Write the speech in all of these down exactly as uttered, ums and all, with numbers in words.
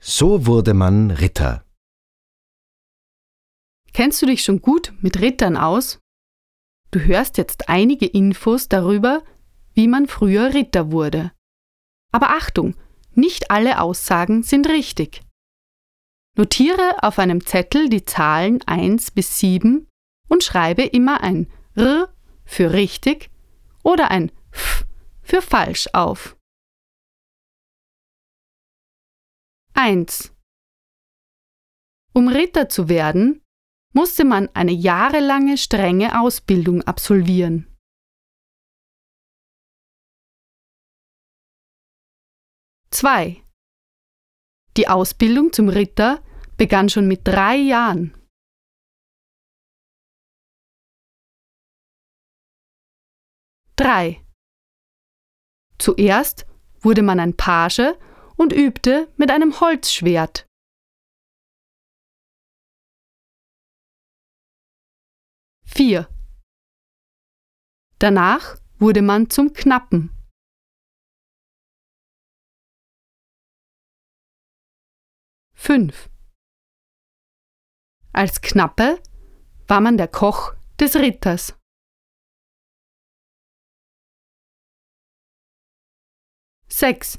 So wurde man Ritter. Kennst du dich schon gut mit Rittern aus? Du hörst jetzt einige Infos darüber, wie man früher Ritter wurde. Aber Achtung, nicht alle Aussagen sind richtig. Notiere auf einem Zettel die Zahlen eins bis sieben und schreibe immer ein R für richtig oder ein F für falsch auf. eins. Um Ritter zu werden, musste man eine jahrelange strenge Ausbildung absolvieren. zwei. Die Ausbildung zum Ritter begann schon mit drei Jahren. drei. Zuerst wurde man ein Page und übte mit einem Holzschwert. vier. Danach wurde man zum Knappen. fünf. Als Knappe war man der Koch des Ritters. sechs.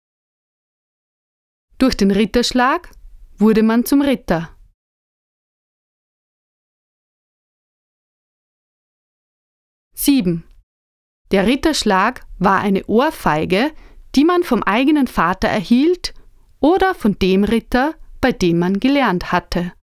Durch den Ritterschlag wurde man zum Ritter. sieben. Der Ritterschlag war eine Ohrfeige, die man vom eigenen Vater erhielt oder von dem Ritter, bei dem man gelernt hatte.